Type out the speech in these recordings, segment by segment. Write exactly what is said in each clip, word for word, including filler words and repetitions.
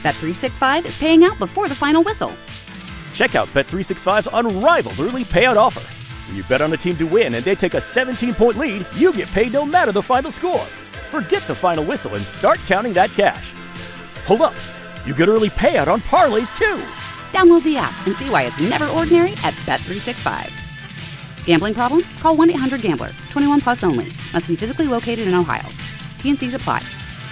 Bet three sixty-five is paying out before the final whistle. Check out Bet three sixty-five's unrivaled early payout offer. When you bet on a team to win and they take a seventeen-point lead, you get paid no matter the final score. Forget the final whistle and start counting that cash. Hold up. You get early payout on parlays, too. Download the app and see why it's never ordinary at Bet three sixty-five. Gambling problem? Call one eight hundred gambler. twenty-one plus only. Must be physically located in Ohio. T N Cs apply.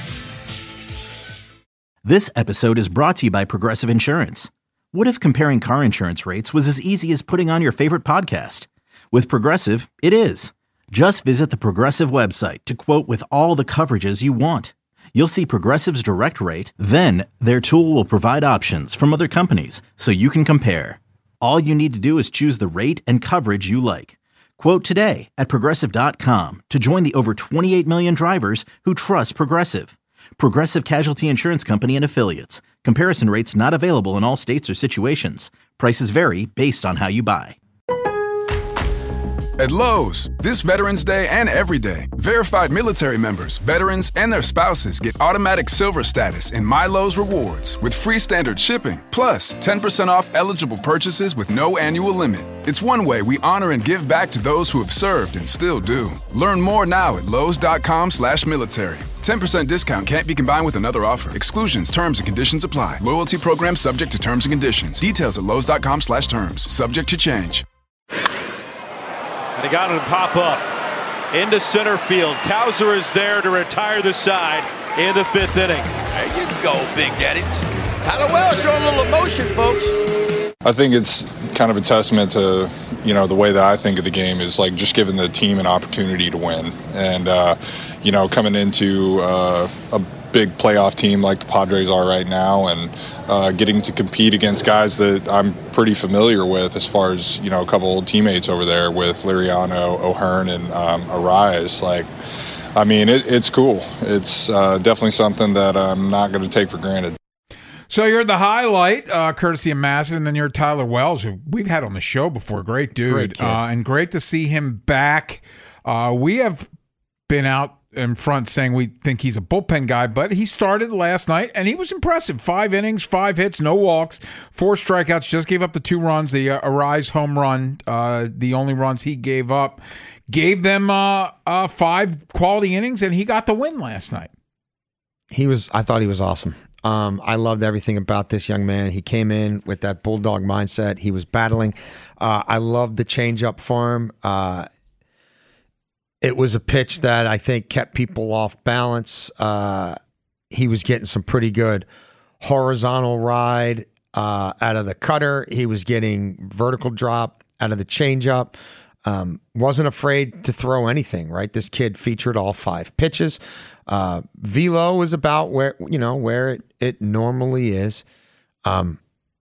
This episode is brought to you by Progressive Insurance. What if comparing car insurance rates was as easy as putting on your favorite podcast? With Progressive, it is. Just visit the Progressive website to quote with all the coverages you want. You'll see Progressive's direct rate, then their tool will provide options from other companies so you can compare. All you need to do is choose the rate and coverage you like. Quote today at Progressive dot com to join the over twenty-eight million drivers who trust Progressive. Progressive Casualty Insurance Company and Affiliates. Comparison rates not available in all states or situations. Prices vary based on how you buy. At Lowe's, this Veterans Day and every day, verified military members, veterans, and their spouses get automatic silver status in My Lowe's Rewards with free standard shipping, plus ten percent off eligible purchases with no annual limit. It's one way we honor and give back to those who have served and still do. Learn more now at lowes.com slash military. ten percent discount can't be combined with another offer. Exclusions, terms, and conditions apply. Loyalty program subject to terms and conditions. Details at lowes.com slash terms. Subject to change. And he got him to pop up into center field. Cowser is there to retire the side in the fifth inning. There you go, Big Daddy. Hallowell showing a little emotion, folks. I think it's kind of a testament to, you know, the way that I think of the game is like just giving the team an opportunity to win. And, uh, you know, coming into uh, a big playoff team like the Padres are right now and uh, getting to compete against guys that I'm pretty familiar with as far as, you know, a couple old teammates over there with Liriano, O'Hearn, and um, Arraez. Like, I mean, it, it's cool. It's uh, definitely something that I'm not going to take for granted. So you're the highlight, uh, courtesy of Massive, and then you're Tyler Wells, who we've had on the show before. Great dude. Great uh, and great to see him back. Uh, we have been out in front saying we think he's a bullpen guy, but he started last night, and he was impressive. Five innings, five hits, no walks, four strikeouts, just gave up the two runs, the uh, Arraez home run, uh, the only runs he gave up. Gave them uh, uh, five quality innings, and he got the win last night. He was. I thought he was awesome. Um, I loved everything about this young man. He came in with that bulldog mindset. He was battling. Uh, I loved the changeup for him. Uh, it was a pitch that I think kept people off balance. Uh, he was getting some pretty good horizontal ride uh, out of the cutter. He was getting vertical drop out of the changeup. Um, wasn't afraid to throw anything, right? This kid featured all five pitches. Uh, velo was about where, you know, where it, it normally is. Um,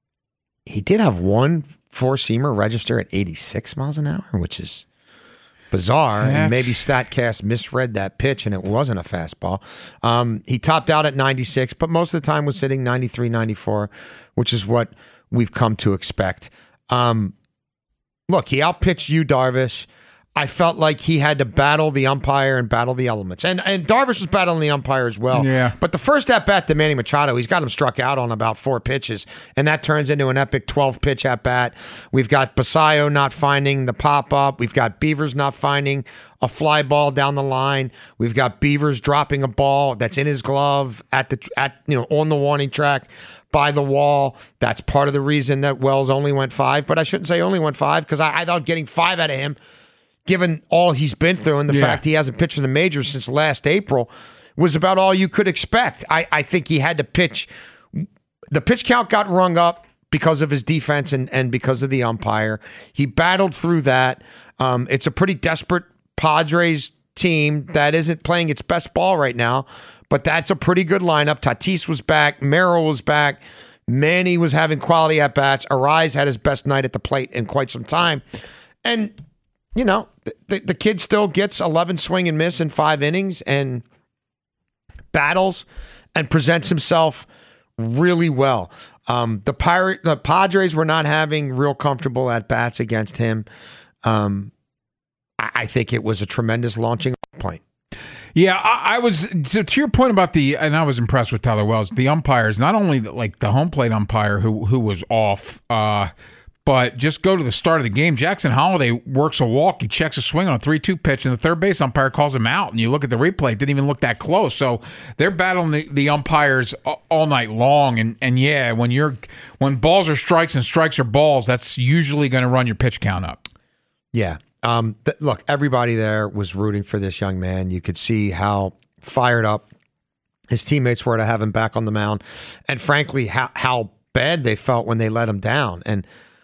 he did have one four-seamer register at eighty-six miles an hour, which is bizarre. That's... And maybe StatCast misread that pitch and it wasn't a fastball. Um, he topped out at ninety-six, but most of the time was sitting ninety-three, ninety-four, which is what we've come to expect. Um, Look, he outpitched you, Darvish. I felt like he had to battle the umpire and battle the elements. And and Darvish was battling the umpire as well. Yeah. But the first at-bat to Manny Machado, he's got him struck out on about four pitches, and that turns into an epic twelve-pitch at-bat. We've got Basayo not finding the pop-up. We've got Beavers not finding a fly ball down the line. We've got Beavers dropping a ball that's in his glove at the at you know on the warning track by the wall. That's part of the reason that Wells only went five, but I shouldn't say only went five because I, I thought getting five out of him, given all he's been through and the yeah. fact he hasn't pitched in the majors since last April, was about all you could expect. I, I think he had to pitch. The pitch count got rung up because of his defense and, and because of the umpire. He battled through that. Um, it's a pretty desperate Padres team that isn't playing its best ball right now, but that's a pretty good lineup. Tatis was back. Merrill was back. Manny was having quality at-bats. Arraez had his best night at the plate in quite some time. And, you know, the, the kid still gets eleven swing and miss in five innings and battles and presents himself really well. Um, the Pirate, the Padres were not having real comfortable at-bats against him. Um, I, I think it was a tremendous launching point. Yeah, I, I was to, to your point about the, and I was impressed with Tyler Wells. The umpires, not only like the home plate umpire who who was off, uh, but just go to the start of the game. Jackson Holiday works a walk. He checks a swing on a three two pitch, and the third base umpire calls him out. And you look at the replay; it didn't even look that close. So they're battling the, the umpires all night long. And and yeah, when you're when balls are strikes and strikes are balls, that's usually going to run your pitch count up. Yeah. Um, th- look, everybody there was rooting for this young man. You could see how fired up his teammates were to have him back on the mound, and frankly, how how bad they felt when they let him down. And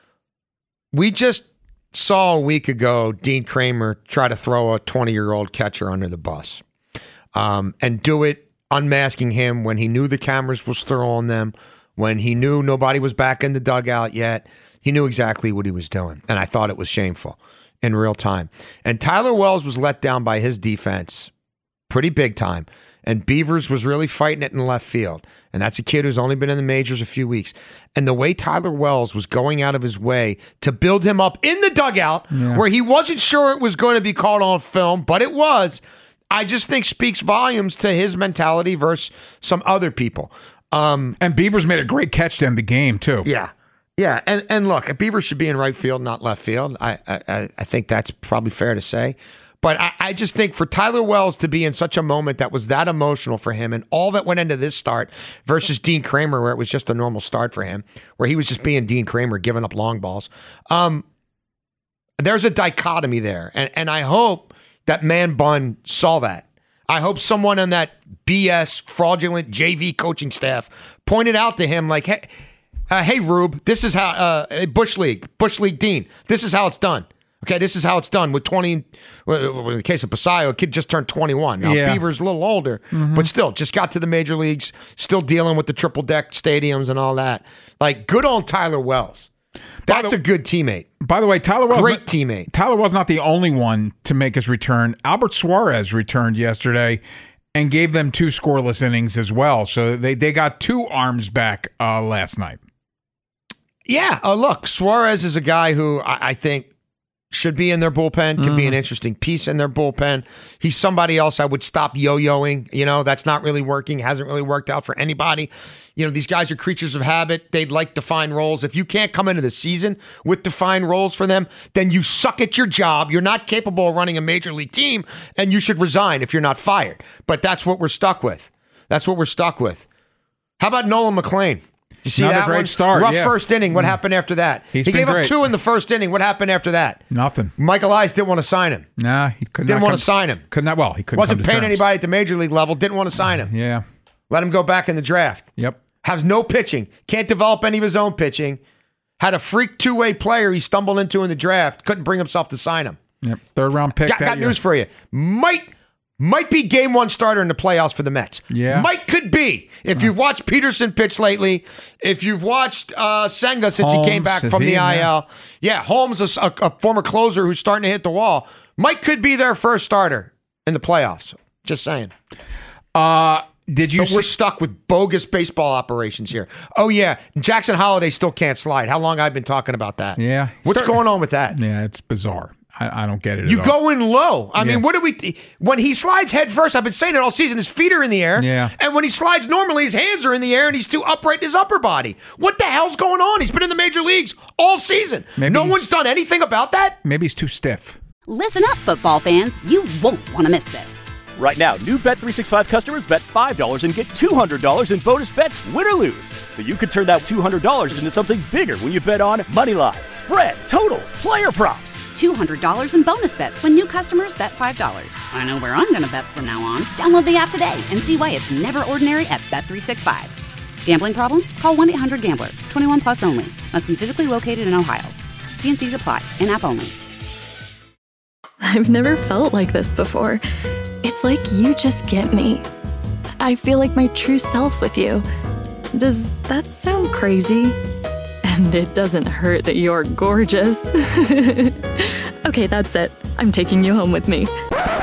we just saw a week ago Dean Kramer try to throw a twenty-year-old catcher under the bus, um, and do it unmasking him when he knew the cameras was still on them, when he knew nobody was back in the dugout yet. He knew exactly what he was doing, and I thought it was shameful in real time. And Tyler Wells was let down by his defense pretty big time. And Beavers was really fighting it in left field. And that's a kid who's only been in the majors a few weeks. And the way Tyler Wells was going out of his way to build him up in the dugout, yeah, where he wasn't sure it was going to be caught on film, but it was, I just think speaks volumes to his mentality versus some other people. Um, and Beavers made a great catch to end the game, too. Yeah. Yeah, and, and look, Beavers should be in right field, not left field. I I, I think that's probably fair to say. But I, I just think for Tyler Wells to be in such a moment that was that emotional for him, and all that went into this start versus Dean Kramer, where it was just a normal start for him, where he was just being Dean Kramer, giving up long balls. Um, there's a dichotomy there, and, and I hope that Man Bun saw that. I hope someone on that B S fraudulent J V coaching staff pointed out to him, like, hey, Uh, hey, Rube, this is how, uh, Bush League, Bush League Dean, this is how it's done. Okay, this is how it's done with twenty, well, in the case of Pasayo, a kid just turned twenty-one. Now, yeah. Beaver's a little older, mm-hmm. but still, just got to the major leagues, still dealing with the triple deck stadiums and all that. Like, good on Tyler Wells. That's the, a good teammate. By the way, Tyler Wells, great not, teammate. Tyler Wells not the only one to make his return. Albert Suarez returned yesterday and gave them two scoreless innings as well. So they, they got two arms back uh, last night. Yeah, uh, look, Suarez is a guy who I, I think should be in their bullpen, could mm. be an interesting piece in their bullpen. He's somebody else I would stop yo-yoing. You know, that's not really working, hasn't really worked out for anybody. You know, these guys are creatures of habit. They'd like defined roles. If you can't come into the season with defined roles for them, then you suck at your job. You're not capable of running a major league team, and you should resign if you're not fired. But that's what we're stuck with. That's what we're stuck with. How about Nolan McLean? You see Another that great one? Start, Rough yeah. first inning. What mm. happened after that? He's he gave great. up two in the first inning. What happened after that? Nothing. Michael Eyes didn't want to sign him. Nah, he couldn't. Didn't want to sign him. Could not. Well, he couldn't. Wasn't come to paying terms. anybody at the major league level. Didn't want to sign him. Yeah. Let him go back in the draft. Yep. Has no pitching. Can't develop any of his own pitching. Had a freak two-way player he stumbled into in the draft. Couldn't bring himself to sign him. Yep. Third round pick. Got, that got year. news for you. Might might be game one starter in the playoffs for the Mets. Yeah. Might could be. If you've watched Peterson pitch lately, if you've watched uh, Senga since Holmes, he came back from he, the I L. Yeah, yeah Holmes, a, a, a former closer who's starting to hit the wall. Mike could be their first starter in the playoffs. Just saying. Uh, did you but see- we're stuck with bogus baseball operations here. Oh, yeah. Jackson Holiday still can't slide. How long I've been talking about that? Yeah. What's Start- going on with that? Yeah, it's bizarre. I, I don't get it You at all. go in low. I Yeah. mean, what do we... Th- when he slides head first, I've been saying it all season, his feet are in the air. Yeah. And when he slides normally, his hands are in the air and he's too upright in his upper body. What the hell's going on? He's been in the major leagues all season. Maybe no he's- one's done anything about that? Maybe he's too stiff. Listen up, football fans. You won't want to miss this. Right now, new Bet three sixty-five customers bet five dollars and get two hundred dollars in bonus bets, win or lose. So you could turn that two hundred dollars into something bigger when you bet on moneyline, spread, totals, player props. two hundred dollars in bonus bets when new customers bet five dollars. I know where I'm going to bet from now on. Download the app today and see why it's never ordinary at Bet three sixty-five. Gambling problem? Call one eight hundred gambler. twenty-one plus only. Must be physically located in Ohio. T and C's apply. In-app only. I've never felt like this before. It's like you just get me. I feel like my true self with you. Does that sound crazy? And it doesn't hurt that you're gorgeous. Okay, that's it. I'm taking you home with me.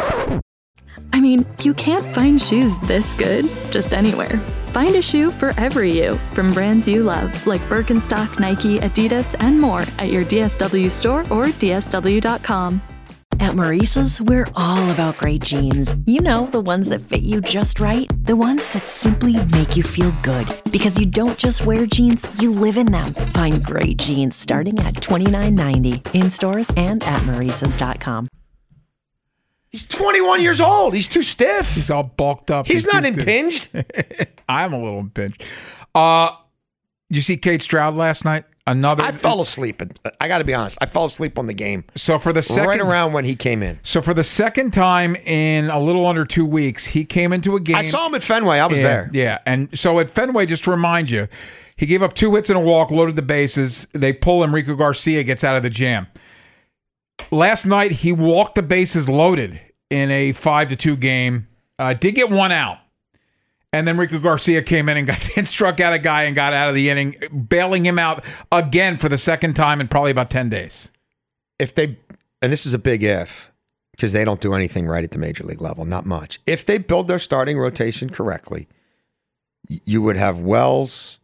I mean, you can't find shoes this good just anywhere. Find a shoe for every you from brands you love, like Birkenstock, Nike, Adidas, and more at your D S W store or D S W dot com. At Maurice's, we're all about great jeans. You know, the ones that fit you just right. The ones that simply make you feel good. Because you don't just wear jeans, you live in them. Find great jeans starting at twenty-nine ninety in stores and at Maurices dot com. He's twenty-one years old. He's too stiff. He's all bulked up. He's, He's not stiff. impinged. I'm a little impinged. Uh, you see Kate Stroud last night? Another. I fell asleep. I got to be honest. I fell asleep on the game. So for the second, right around when he came in. So for the second time in a little under two weeks, he came into a game. I saw him at Fenway. I was yeah, there. Yeah, and so at Fenway, just to remind you, he gave up two hits and a walk, loaded the bases. They pull him. Rico Garcia gets out of the jam. Last night, he walked the bases loaded in a five to two game. Uh, did get one out. And then Rico Garcia came in and got and struck out a guy and got out of the inning, bailing him out again for the second time in probably about ten days. If they, and this is a big if, because they don't do anything right at the major league level, not much. If they build their starting rotation correctly, you would have Wells,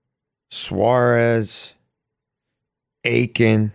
Suarez, Aiken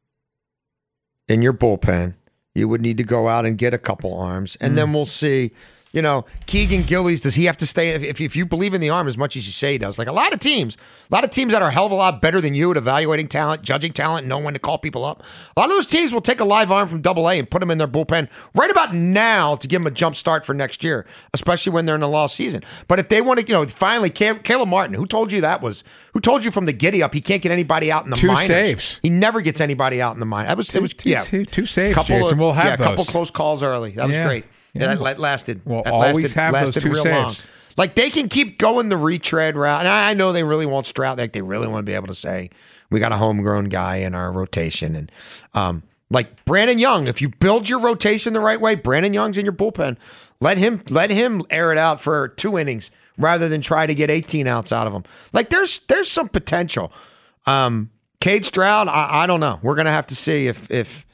in your bullpen. You would need to go out and get a couple arms, and mm. then we'll see. You know, Keegan Gillies, does he have to stay? If, if you believe in the arm as much as you say he does, like a lot of teams, a lot of teams that are a hell of a lot better than you at evaluating talent, judging talent, knowing when to call people up. A lot of those teams will take a live arm from Double A and put them in their bullpen right about now to give them a jump start for next year, especially when they're in a lost season. But if they want to, you know, finally, Caleb Martin, who told you that was? Who told you from the giddy up he can't get anybody out in the two minors? Two saves. He never gets anybody out in the minors. That was, two, it was, two, yeah, two, two saves. Couple Jason, of, we'll have yeah, a those. couple close calls early. That was yeah. great. Yeah, that, that lasted. We'll that always lasted, have lasted those two real saves. long. Like they can keep going the retread route, and I, I know they really want Stroud. Like they really want to be able to say we got a homegrown guy in our rotation, and um, like Brandon Young. If you build your rotation the right way, Brandon Young's in your bullpen. Let him let him air it out for two innings rather than try to get eighteen outs out of him. Like there's there's some potential. Um, Cade Stroud, I, I don't know. We're gonna have to see if if.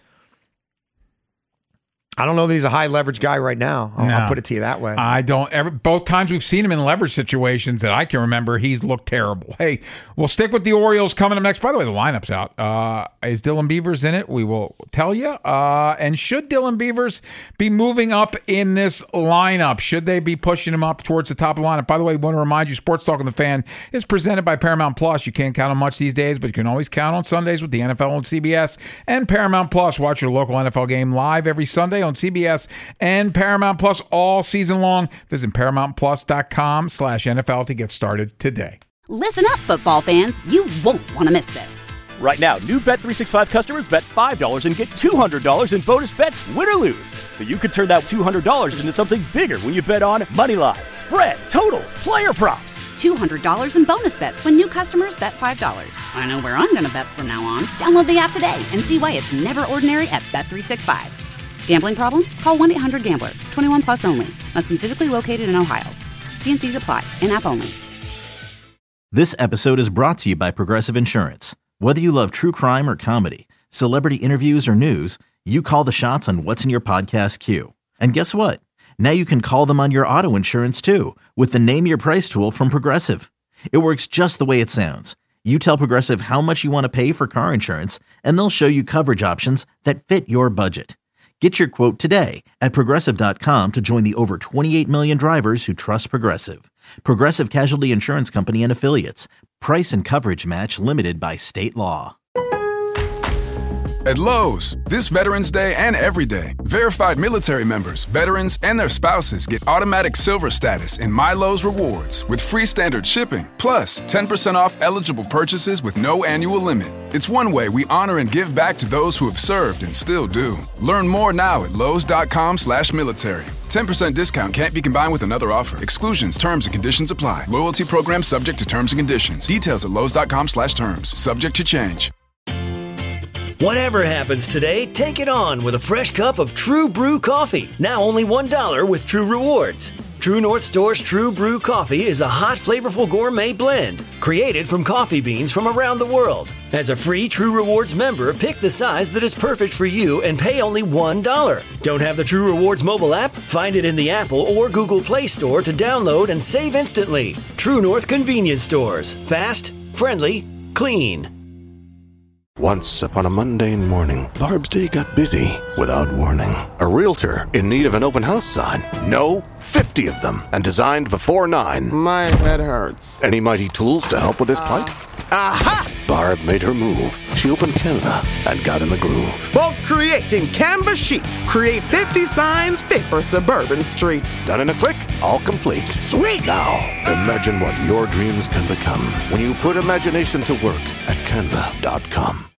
I don't know that he's a high leverage guy right now. I'll, no, I'll put it to you that way. I don't ever. Both times we've seen him in leverage situations that I can remember, he's looked terrible. Hey, we'll stick with the Orioles coming up next. By the way, the lineup's out. Uh, is Dylan Beavers in it? We will tell you. Uh, and should Dylan Beavers be moving up in this lineup? Should they be pushing him up towards the top of the lineup? By the way, I want to remind you, Sports Talk on the Fan is presented by Paramount Plus. You can't count on much these days, but you can always count on Sundays with the N F L on C B S and Paramount Plus. Watch your local N F L game live every Sunday on C B S and Paramount Plus all season long. Visit paramount plus dot com slash N F L to get started today. Listen up, football fans. You won't want to miss this. Right now, new Bet three sixty-five customers bet five dollars and get two hundred dollars in bonus bets, win or lose. So you could turn that two hundred dollars into something bigger when you bet on money line, spread, totals, player props. two hundred dollars in bonus bets when new customers bet five dollars. I know where I'm going to bet from now on. Download the app today and see why it's never ordinary at Bet three sixty-five. Gambling problem? Call one eight hundred gambler. twenty-one plus only. Must be physically located in Ohio. T and C's apply. In-app only. This episode is brought to you by Progressive Insurance. Whether you love true crime or comedy, celebrity interviews or news, you call the shots on what's in your podcast queue. And guess what? Now you can call them on your auto insurance too with the Name Your Price tool from Progressive. It works just the way it sounds. You tell Progressive how much you want to pay for car insurance, and they'll show you coverage options that fit your budget. Get your quote today at progressive dot com to join the over twenty-eight million drivers who trust Progressive. Progressive Casualty Insurance Company and Affiliates. Price and coverage match limited by state law. At Lowe's, this Veterans Day and every day, verified military members, veterans, and their spouses get automatic silver status in My Lowe's Rewards with free standard shipping, plus ten percent off eligible purchases with no annual limit. It's one way we honor and give back to those who have served and still do. Learn more now at lowes.com slash military. ten percent discount can't be combined with another offer. Exclusions, terms, and conditions apply. Loyalty program subject to terms and conditions. Details at lowes.com slash terms. Subject to change. Whatever happens today, take it on with a fresh cup of True Brew coffee. Now only one dollar with True Rewards. True North Store's True Brew coffee is a hot, flavorful gourmet blend created from coffee beans from around the world. As a free True Rewards member, pick the size that is perfect for you and pay only one dollar. Don't have the True Rewards mobile app? Find it in the Apple or Google Play Store to download and save instantly. True North Convenience Stores. Fast, friendly, clean. Once upon a mundane morning, Barb's day got busy without warning. A realtor in need of an open house sign. No, fifty of them, and designed before nine. My head hurts. Any mighty tools to help with this plight? Aha! Barb made her move. She opened Canva and got in the groove. Bulk creating Canva sheets. Create fifty signs fit for suburban streets. Done in a click, all complete. Sweet! Now, imagine what your dreams can become when you put imagination to work at canva dot com.